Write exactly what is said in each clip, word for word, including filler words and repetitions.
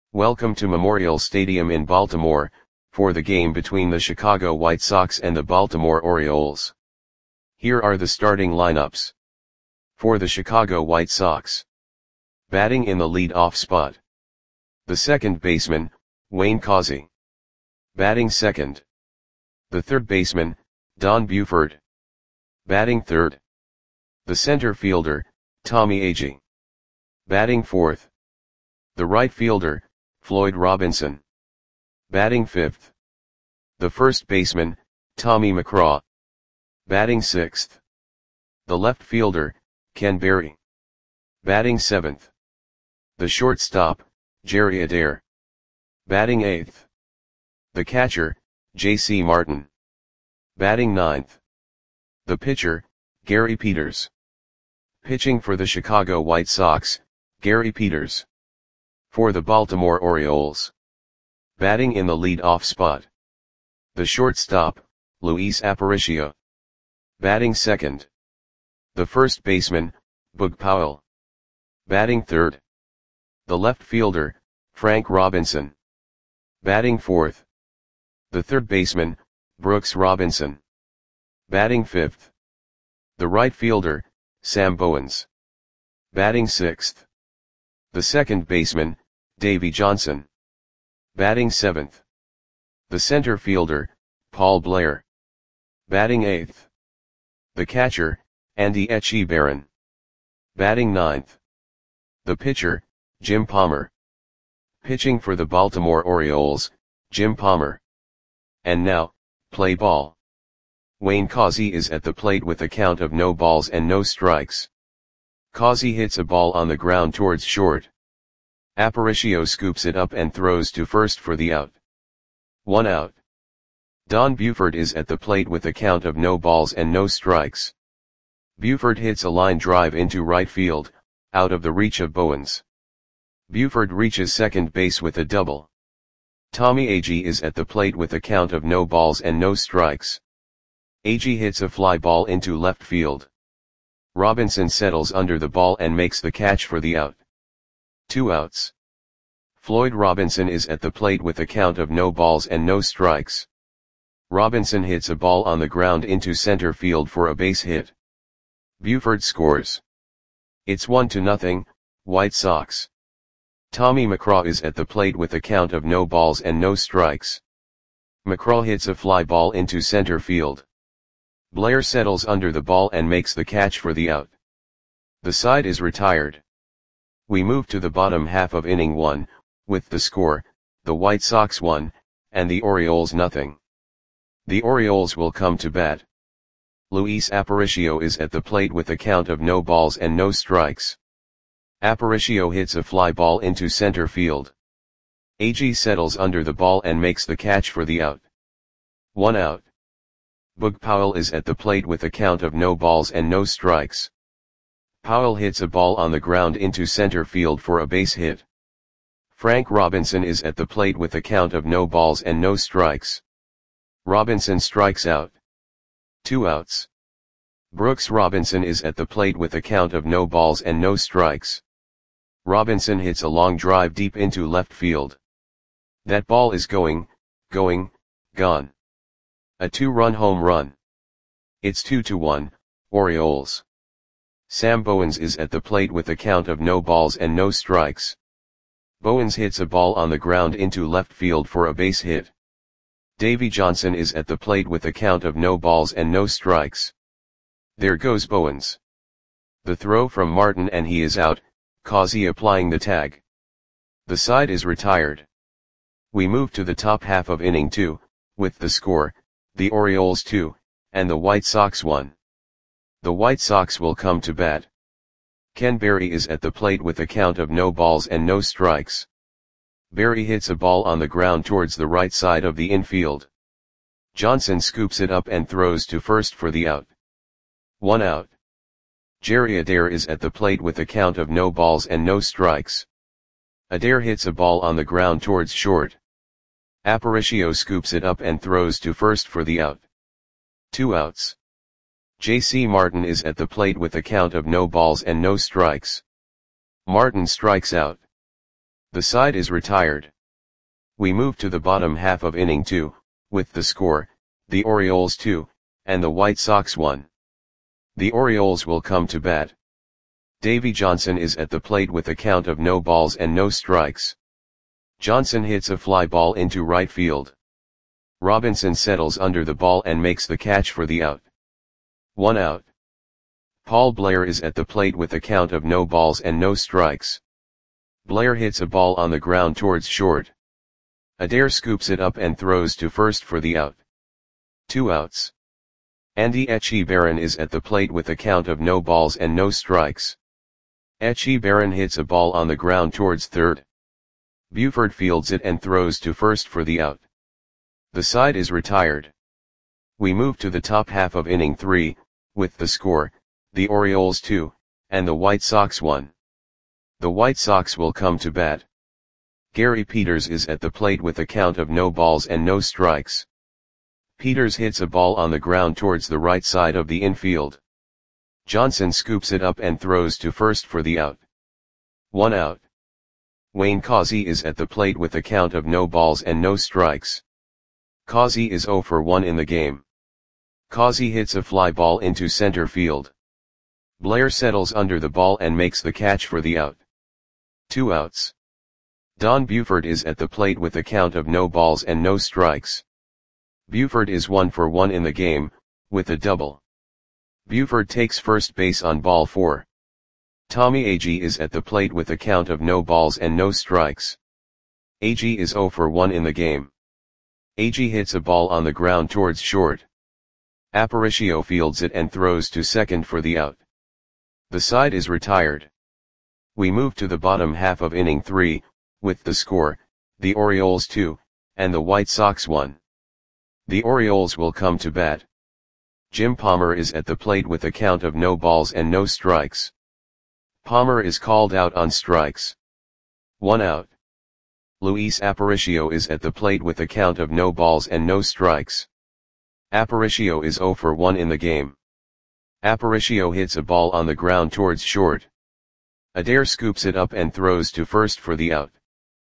Welcome to Memorial Stadium in Baltimore, for the game between the Chicago White Sox and the Baltimore Orioles. Here are the starting lineups. For the Chicago White Sox. Batting in the lead-off spot. The second baseman, Wayne Causey. Batting second. The third baseman, Don Buford. Batting third. The center fielder, Tommy Agee. Batting fourth. The right fielder, Floyd Robinson. Batting fifth. The first baseman, Tommy McCraw. Batting sixth. The left fielder, Ken Berry. Batting seventh. The shortstop, Jerry Adair. Batting eighth. The catcher, J C Martin. Batting ninth. The pitcher, Gary Peters. Pitching for the Chicago White Sox, Gary Peters. For the Baltimore Orioles. Batting in the lead-off spot. The shortstop, Luis Aparicio. Batting second. The first baseman, Boog Powell. Batting third. The left fielder, Frank Robinson. Batting fourth. The third baseman, Brooks Robinson. Batting fifth. The right fielder, Sam Bowens. Batting sixth. The second baseman, Davey Johnson. Batting seventh. The center fielder, Paul Blair. Batting eighth. The catcher, Andy Etchebarren. Batting ninth. The pitcher, Jim Palmer. Pitching for the Baltimore Orioles, Jim Palmer. And now, play ball. Wayne Causey is at the plate with a count of no balls and no strikes. Causey hits a ball on the ground towards short. Aparicio scoops it up and throws to first for the out. One out. Don Buford is at the plate with a count of no balls and no strikes. Buford hits a line drive into right field, out of the reach of Bowens. Buford reaches second base with a double. Tommy Agee is at the plate with a count of no balls and no strikes. Agee hits a fly ball into left field. Robinson settles under the ball and makes the catch for the out. Two outs. Floyd Robinson is at the plate with a count of no balls and no strikes. Robinson hits a ball on the ground into center field for a base hit. Buford scores. It's one to nothing, White Sox. Tommy McCraw is at the plate with a count of no balls and no strikes. McCraw hits a fly ball into center field. Blair settles under the ball and makes the catch for the out. The side is retired. We move to the bottom half of inning one, with the score, the White Sox one, and the Orioles nothing. The Orioles will come to bat. Luis Aparicio is at the plate with a count of no balls and no strikes. Aparicio hits a fly ball into center field. Agee settles under the ball and makes the catch for the out. One out. Boog Powell is at the plate with a count of no balls and no strikes. Powell hits a ball on the ground into center field for a base hit. Frank Robinson is at the plate with a count of no balls and no strikes. Robinson strikes out. Two outs. Brooks Robinson is at the plate with a count of no balls and no strikes. Robinson hits a long drive deep into left field. That ball is going, going, gone. A two-run home run. It's two to one, Orioles. Sam Bowens is at the plate with a count of no balls and no strikes. Bowens hits a ball on the ground into left field for a base hit. Davey Johnson is at the plate with a count of no balls and no strikes. There goes Bowens. The throw from Martin and he is out, Causey applying the tag. The side is retired. We move to the top half of inning two, with the score, the Orioles two, and the White Sox one. The White Sox will come to bat. Ken Berry is at the plate with a count of no balls and no strikes. Berry hits a ball on the ground towards the right side of the infield. Johnson scoops it up and throws to first for the out. One out. Jerry Adair is at the plate with a count of no balls and no strikes. Adair hits a ball on the ground towards short. Aparicio scoops it up and throws to first for the out. Two outs. J C Martin is at the plate with a count of no balls and no strikes. Martin strikes out. The side is retired. We move to the bottom half of inning two, with the score, the Orioles two, and the White Sox one. The Orioles will come to bat. Davy Johnson is at the plate with a count of no balls and no strikes. Johnson hits a fly ball into right field. Robinson settles under the ball and makes the catch for the out. One out. Paul Blair is at the plate with a count of no balls and no strikes. Blair hits a ball on the ground towards short. Adair scoops it up and throws to first for the out. Two outs. Andy Etchebarren is at the plate with a count of no balls and no strikes. Etchebarren hits a ball on the ground towards third. Buford fields it and throws to first for the out. The side is retired. We move to the top half of inning three, with the score, the Orioles two, and the White Sox one. The White Sox will come to bat. Gary Peters is at the plate with a count of no balls and no strikes. Peters hits a ball on the ground towards the right side of the infield. Johnson scoops it up and throws to first for the out. One out. Wayne Causey is at the plate with a count of no balls and no strikes. Causey is oh for one in the game. Causey hits a fly ball into center field. Blair settles under the ball and makes the catch for the out. Two outs. Don Buford is at the plate with a count of no balls and no strikes. Buford is one for one in the game, with a double. Buford takes first base on ball four. Tommy Agee is at the plate with a count of no balls and no strikes. Agee is oh for one in the game. Agee hits a ball on the ground towards short. Aparicio fields it and throws to second for the out. The side is retired. We move to the bottom half of inning three, with the score, the Orioles two, and the White Sox one. The Orioles will come to bat. Jim Palmer is at the plate with a count of no balls and no strikes. Palmer is called out on strikes. One out. Luis Aparicio is at the plate with a count of no balls and no strikes. Aparicio is oh for one in the game. Aparicio hits a ball on the ground towards short. Adair scoops it up and throws to first for the out.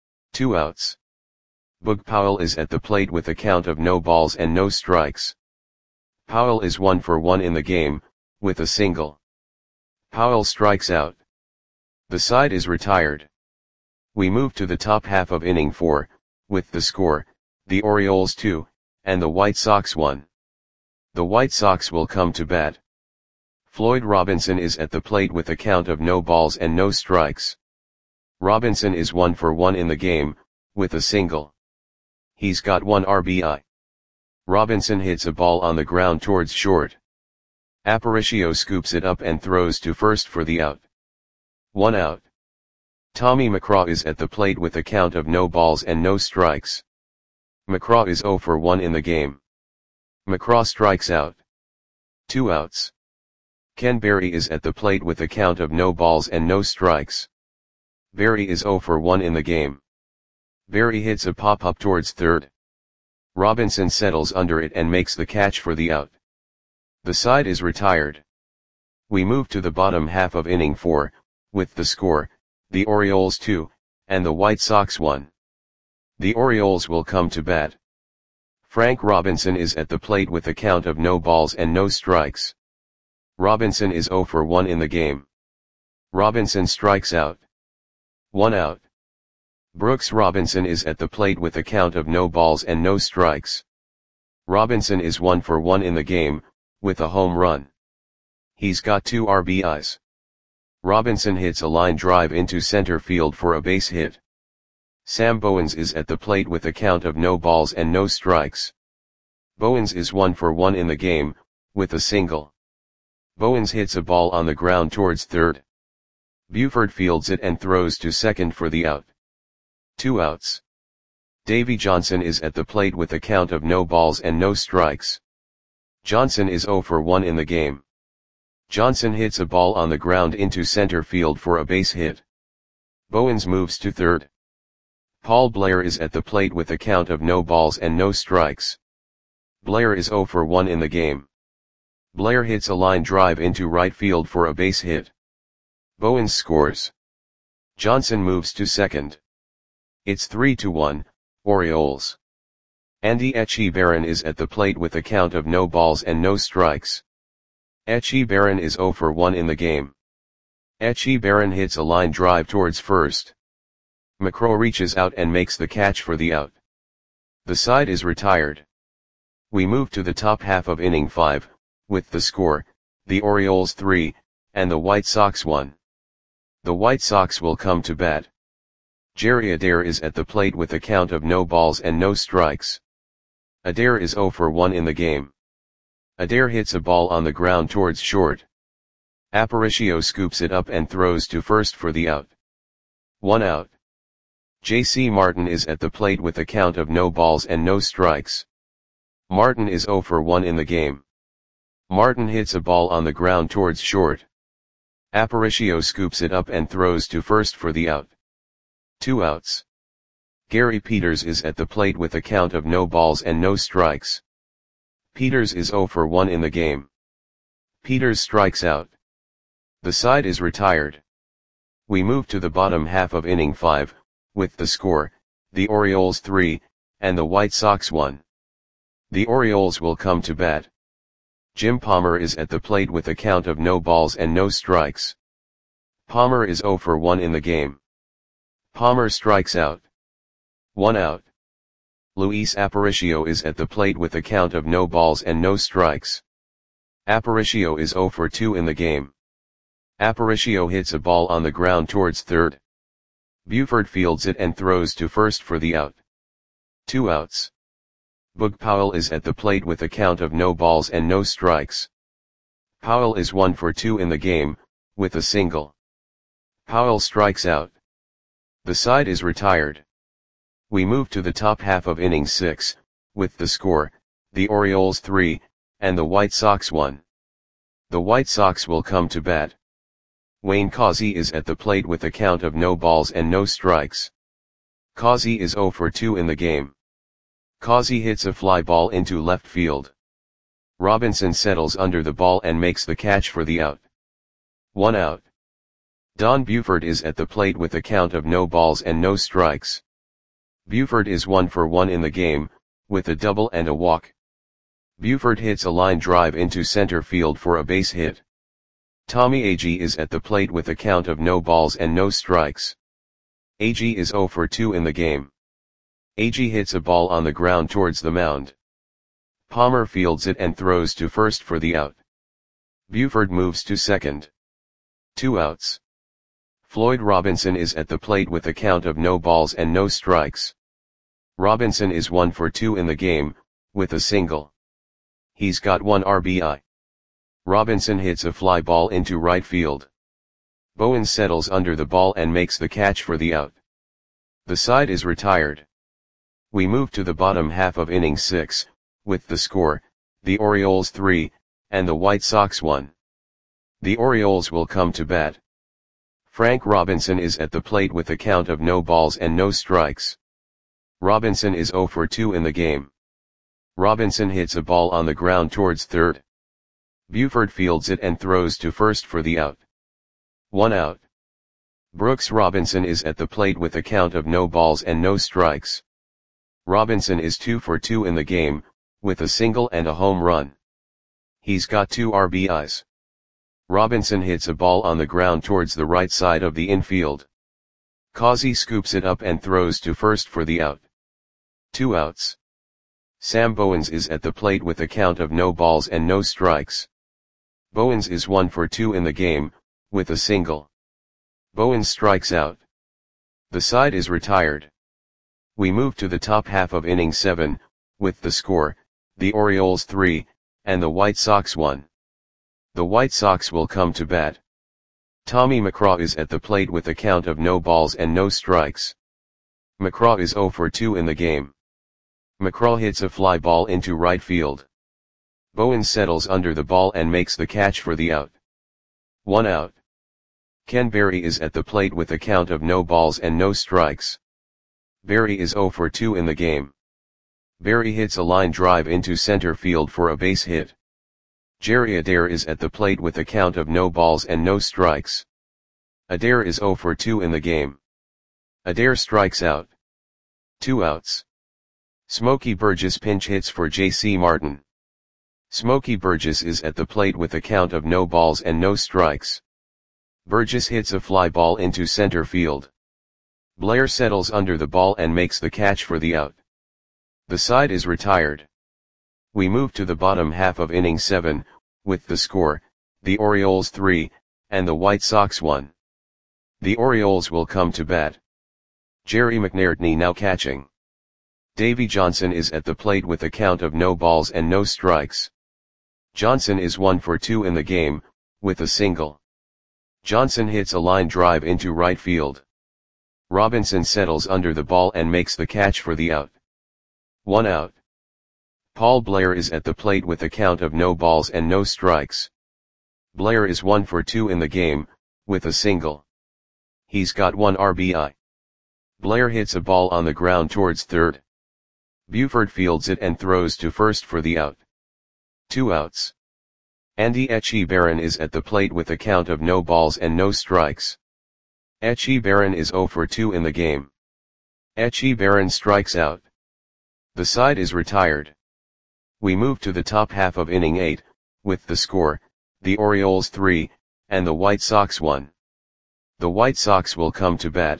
Two outs. Boog Powell is at the plate with a count of no balls and no strikes. Powell is one for one in the game, with a single. Powell strikes out. The side is retired. We move to the top half of inning four, with the score, the Orioles two, and the White Sox one. The White Sox will come to bat. Floyd Robinson is at the plate with a count of no balls and no strikes. Robinson is one for one in the game, with a single. He's got one R B I. Robinson hits a ball on the ground towards short. Aparicio scoops it up and throws to first for the out. One out. Tommy McCraw is at the plate with a count of no balls and no strikes. McCraw is oh for one in the game. McCraw strikes out. Two outs. Ken Berry is at the plate with a count of no balls and no strikes. Berry is oh for one in the game. Berry hits a pop-up towards third. Robinson settles under it and makes the catch for the out. The side is retired. We move to the bottom half of inning four, with the score, the Orioles two, and the White Sox one. The Orioles will come to bat. Frank Robinson is at the plate with a count of no balls and no strikes. Robinson is oh for one in the game. Robinson strikes out. One out. Brooks Robinson is at the plate with a count of no balls and no strikes. Robinson is one for one in the game, with a home run. He's got two R B Is. Robinson hits a line drive into center field for a base hit. Sam Bowens is at the plate with a count of no balls and no strikes. Bowens is one for one in the game, with a single. Bowens hits a ball on the ground towards third. Buford fields it and throws to second for the out. Two outs. Davy Johnson is at the plate with a count of no balls and no strikes. Johnson is oh for one in the game. Johnson hits a ball on the ground into center field for a base hit. Bowens moves to third. Paul Blair is at the plate with a count of no balls and no strikes. Blair is oh for one in the game. Blair hits a line drive into right field for a base hit. Bowens scores. Johnson moves to second. It's three to one, Orioles. Andy Etchebarren is at the plate with a count of no balls and no strikes. Etchebarren is zero for one in the game. Etchebarren hits a line drive towards first. McCrow reaches out and makes the catch for the out. The side is retired. We move to the top half of inning five, with the score, the Orioles three, and the White Sox one. The White Sox will come to bat. Jerry Adair is at the plate with a count of no balls and no strikes. Adair is zero for one in the game. Adair hits a ball on the ground towards short. Aparicio scoops it up and throws to first for the out. One out. J C Martin is at the plate with a count of no balls and no strikes. Martin is zero for one in the game. Martin hits a ball on the ground towards short. Aparicio scoops it up and throws to first for the out. Two outs. Gary Peters is at the plate with a count of no balls and no strikes. Peters is zero for one in the game. Peters strikes out. The side is retired. We move to the bottom half of inning five, with the score, the Orioles three, and the White Sox one. The Orioles will come to bat. Jim Palmer is at the plate with a count of no balls and no strikes. Palmer is zero for one in the game. Palmer strikes out. One out. Luis Aparicio is at the plate with a count of no balls and no strikes. Aparicio is zero for two in the game. Aparicio hits a ball on the ground towards third. Buford fields it and throws to first for the out. Two outs. Boog Powell is at the plate with a count of no balls and no strikes. Powell is one for two in the game, with a single. Powell strikes out. The side is retired. We move to the top half of inning six, with the score, the Orioles three, and the White Sox one. The White Sox will come to bat. Wayne Causey is at the plate with a count of no balls and no strikes. Causey is zero for two in the game. Causey hits a fly ball into left field. Robinson settles under the ball and makes the catch for the out. One out. Don Buford is at the plate with a count of no balls and no strikes. Buford is one for one in the game, with a double and a walk. Buford hits a line drive into center field for a base hit. Tommy Agee is at the plate with a count of no balls and no strikes. Agee is zero for two in the game. Agee hits a ball on the ground towards the mound. Palmer fields it and throws to first for the out. Buford moves to second. Two outs. Floyd Robinson is at the plate with a count of no balls and no strikes. Robinson is one for two in the game, with a single. He's got one R B I. Robinson hits a fly ball into right field. Bowen settles under the ball and makes the catch for the out. The side is retired. We move to the bottom half of inning six, with the score, the Orioles three, and the White Sox one. The Orioles will come to bat. Frank Robinson is at the plate with a count of no balls and no strikes. Robinson is zero for two in the game. Robinson hits a ball on the ground towards third. Buford fields it and throws to first for the out. One out. Brooks Robinson is at the plate with a count of no balls and no strikes. Robinson is two for two in the game, with a single and a home run. He's got two R B Is. Robinson hits a ball on the ground towards the right side of the infield. Causey scoops it up and throws to first for the out. Two outs. Sam Bowens is at the plate with a count of no balls and no strikes. Bowens is one for two in the game, with a single. Bowens strikes out. The side is retired. We move to the top half of inning seven, with the score, the Orioles three, and the White Sox one. The White Sox will come to bat. Tommy McCraw is at the plate with a count of no balls and no strikes. McCraw is zero for two in the game. McCraw hits a fly ball into right field. Bowen settles under the ball and makes the catch for the out. One out. Ken Berry is at the plate with a count of no balls and no strikes. Berry is zero for two in the game. Berry hits a line drive into center field for a base hit. Jerry Adair is at the plate with a count of no balls and no strikes. Adair is zero for two in the game. Adair strikes out. Two outs. Smokey Burgess pinch hits for J C Martin. Smokey Burgess is at the plate with a count of no balls and no strikes. Burgess hits a fly ball into center field. Blair settles under the ball and makes the catch for the out. The side is retired. We move to the bottom half of inning seven, with the score, the Orioles three, and the White Sox one. The Orioles will come to bat. Jerry McNairtney now catching. Davy Johnson is at the plate with a count of no balls and no strikes. Johnson is one for two in the game, with a single. Johnson hits a line drive into right field. Robinson settles under the ball and makes the catch for the out. One out. Paul Blair is at the plate with a count of no balls and no strikes. Blair is one for two in the game, with a single. He's got one R B I. Blair hits a ball on the ground towards third. Buford fields it and throws to first for the out. Two outs. Andy Etchebarren is at the plate with a count of no balls and no strikes. Etchebarren is zero for two in the game. Etchebarren strikes out. The side is retired. We move to the top half of inning eight, with the score, the Orioles three, and the White Sox one. The White Sox will come to bat.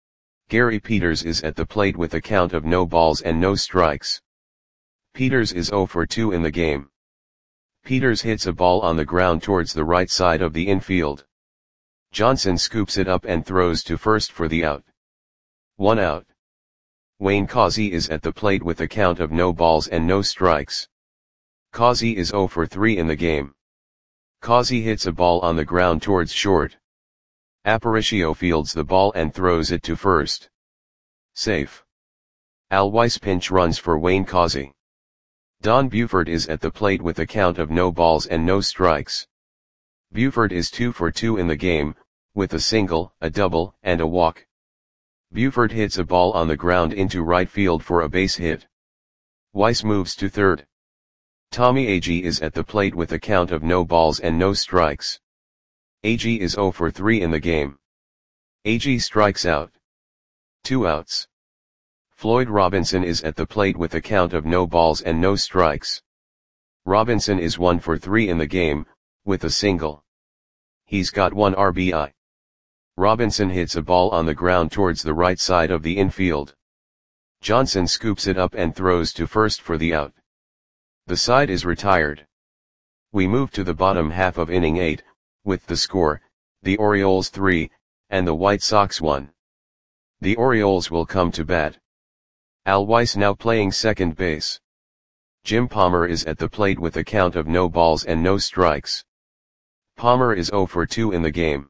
Gary Peters is at the plate with a count of no balls and no strikes. Peters is zero for two in the game. Peters hits a ball on the ground towards the right side of the infield. Johnson scoops it up and throws to first for the out. One out. Wayne Causey is at the plate with a count of no balls and no strikes. Causey is zero for three in the game. Causey hits a ball on the ground towards short. Aparicio fields the ball and throws it to first. Safe. Al Weiss pinch runs for Wayne Causey. Don Buford is at the plate with a count of no balls and no strikes. Buford is two for two in the game, with a single, a double, and a walk. Buford hits a ball on the ground into right field for a base hit. Weiss moves to third. Tommy Agee is at the plate with a count of no balls and no strikes. Agee is zero for three in the game. Agee strikes out. Two outs. Floyd Robinson is at the plate with a count of no balls and no strikes. Robinson is one for three in the game, with a single. He's got one R B I. Robinson hits a ball on the ground towards the right side of the infield. Johnson scoops it up and throws to first for the out. The side is retired. We move to the bottom half of inning eight, with the score, the Orioles three, and the White Sox one. The Orioles will come to bat. Al Weiss now playing second base. Jim Palmer is at the plate with a count of no balls and no strikes. Palmer is zero for two in the game.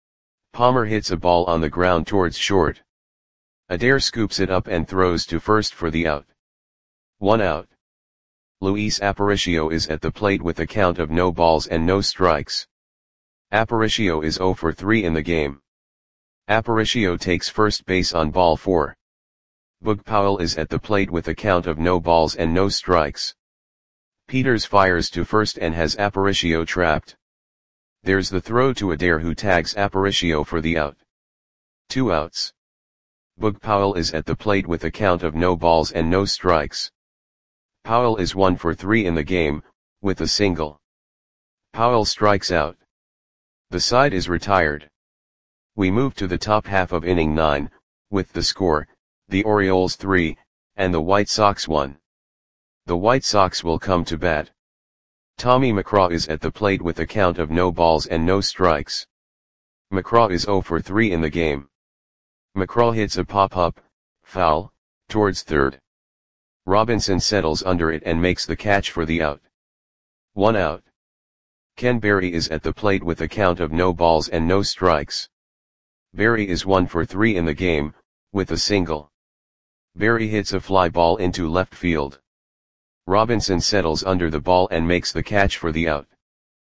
Palmer hits a ball on the ground towards short. Adair scoops it up and throws to first for the out. One out. Luis Aparicio is at the plate with a count of no balls and no strikes. Aparicio is zero for three in the game. Aparicio takes first base on ball four. Boog Powell is at the plate with a count of no balls and no strikes. Peters fires to first and has Aparicio trapped. There's the throw to Adair, who tags Aparicio for the out. Two outs. Boog Powell is at the plate with a count of no balls and no strikes. Powell is one for three in the game, with a single. Powell strikes out. The side is retired. We move to the top half of inning nine, with the score, the Orioles three, and the White Sox one. The White Sox will come to bat. Tommy McCraw is at the plate with a count of no balls and no strikes. McCraw is zero for three in the game. McCraw hits a pop-up, foul, towards third. Robinson settles under it and makes the catch for the out. One out. Ken Berry is at the plate with a count of no balls and no strikes. Berry is one for three in the game, with a single. Berry hits a fly ball into left field. Robinson settles under the ball and makes the catch for the out.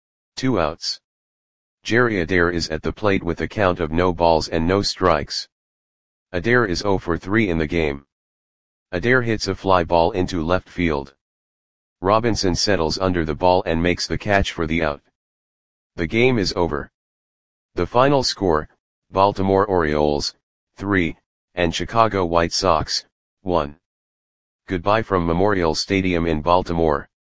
Two outs. Jerry Adair is at the plate with a count of no balls and no strikes. Adair is zero for three in the game. Adair hits a fly ball into left field. Robinson settles under the ball and makes the catch for the out. The game is over. The final score, Baltimore Orioles, three, and Chicago White Sox, one. Goodbye from Memorial Stadium in Baltimore.